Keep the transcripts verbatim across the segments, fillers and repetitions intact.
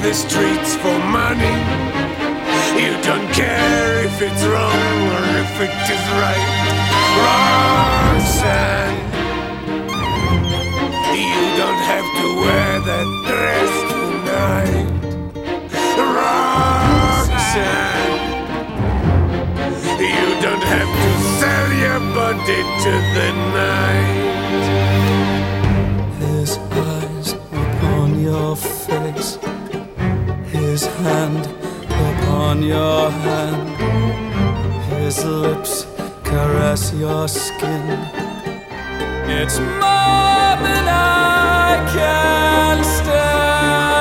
the streets for money. You don't care if it's wrong or if it is right. Roxanne, you don't have to wear that dress tonight. Roxanne, you don't have to sell your body to the night. His eyes upon your face, his hand upon your hand, his lips caress your skin. It's more than I can stand.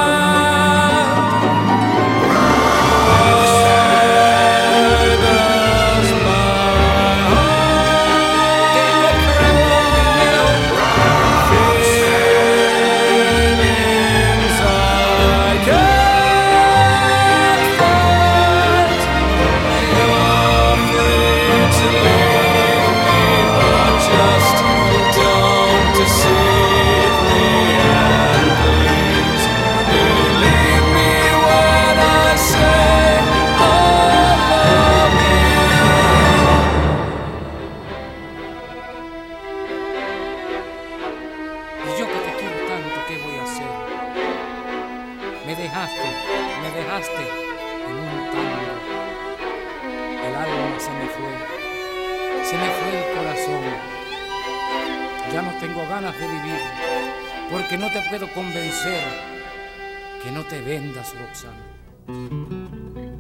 Porque no te puedo convencer que no te vendas, Roxana.